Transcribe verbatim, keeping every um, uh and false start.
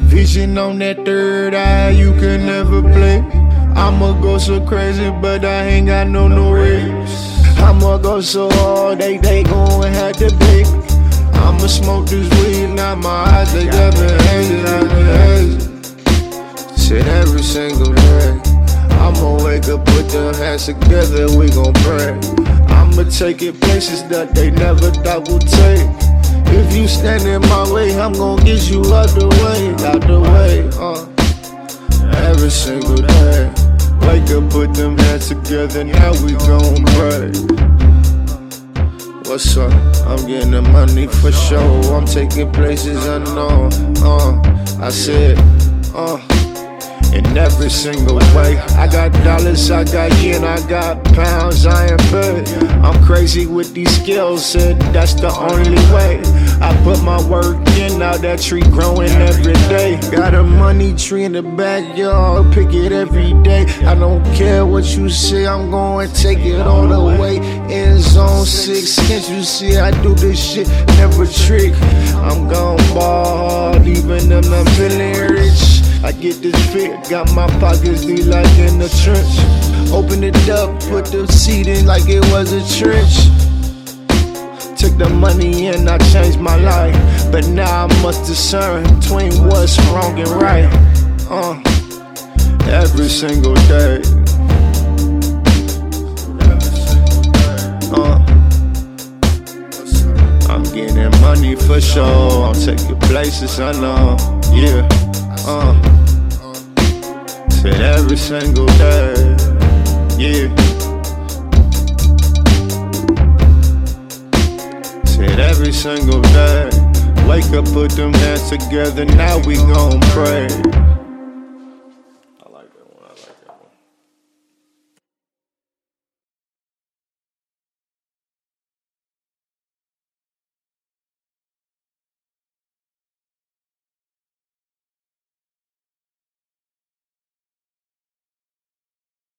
Vision on that third eye, you can never play. I'ma go so crazy, but I ain't got no no race. I'ma go so hard, they, they gon' have to pay. I'ma smoke this weed, now my eyes, they got me hazing, I've been hazing. Shit every single day. I'ma wake up, put them hands together, we gon' pray. I'ma take it places that they never thought would take. If you stand in my way, I'm gon' get you out the way, out the way, uh. Every single day. Wake up, put them hands together, now we gon' pray. What's up? I'm getting the money for sure. I'm taking places unknown. Uh, I said, uh, in every single way. I got dollars, I got yen, I got pounds, I am bad. I'm crazy with these skills, said that's the only way. I put my work in, now that tree growing every day. Got a money tree in the backyard, pick it every day. I don't care what you say, I'm gonna take it all the way. In zone six, can't you see I do this shit, never trick. I'm gon' ball hard, even if I'm feeling rich. I get this fit, got my pockets be like in the trench. Open it up, put the seat in like it was a trench. Took the money and I changed my life, but now I must discern between what's wrong and right. Uh, every single day. Uh, I'm getting money for sure. I'm taking places unknown. Yeah. Uh, said every single day. Yeah. Said every single day. Wake up, put them hands together, now we gon' pray.